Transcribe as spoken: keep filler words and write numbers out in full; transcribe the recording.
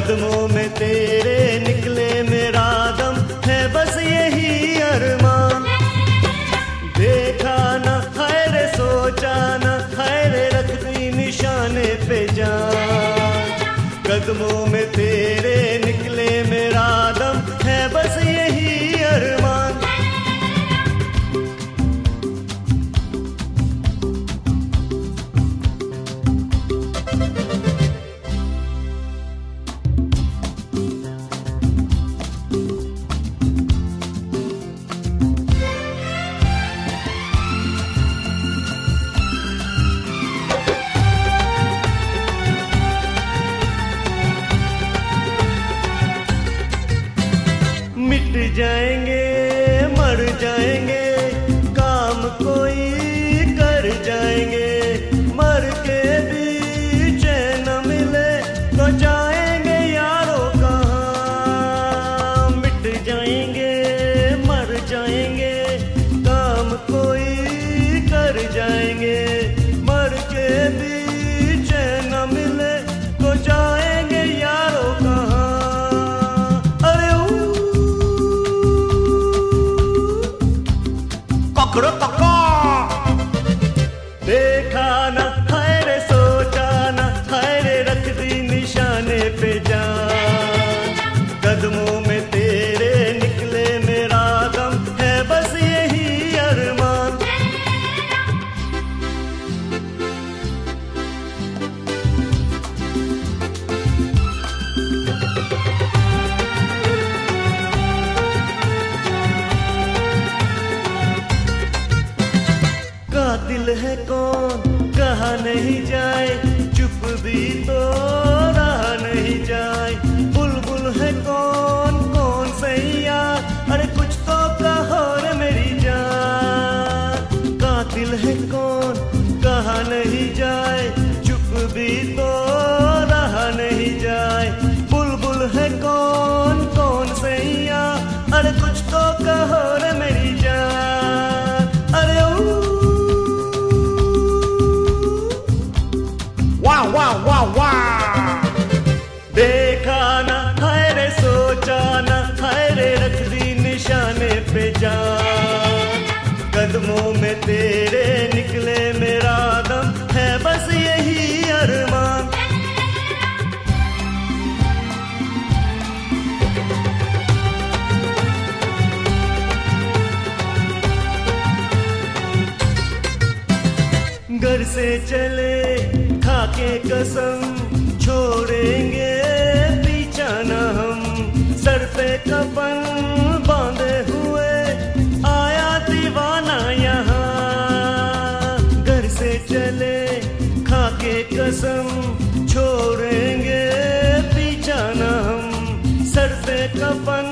कदमों में तेरे निकले मेरा दम है बस यही अरमान। देखा न खैर सोचा न खैर रख दी निशाने पे जान। कदमों में तेरे निकले मेरा दम है बस यही अरमान। मिट जाएंगे मर जाएंगे काम कोई कर जाएंगे। मर के भी चैन न मिले तो जाएंगे यारों कहाँ। मिट जाएंगे मर जाएंगे काम कोई कर जाएंगे। मर के भी चैन न मिले तो जाएंगे यारों कहाँ। देखा न खैर सोचा न खैर रख दी निशाने पे जान। कदमों में तेरे निकले मेरा दम है बस यही अरमान। कातिल है कौन कहा नहीं जाए, चुप भी तो रहा नहीं जाए। बुलबुल है कौन कौन सैया, अरे कुछ तो कहो रे मेरी जान। कातिल है कौन कहा नहीं जाए, चुप भी तो रहा नहीं जाए। बुलबुल है कौन कौन सैया, अरे कुछ तो कहो रे मेरी जान। अरे वाह वाह वाह वाह। देखा न खैर सोचा न खैर रख दी निशाने पे जान। कदमों में तेरे निकले मेरा दम है बस यही अरमान। घर से चले खाके कसम, छोड़ेंगे पीछा न हम। सर पे कफन बांधे हुए आया दीवाना यहाँ। घर से चले खाके कसम, छोड़ेंगे पीछा न हम। सर पे कफन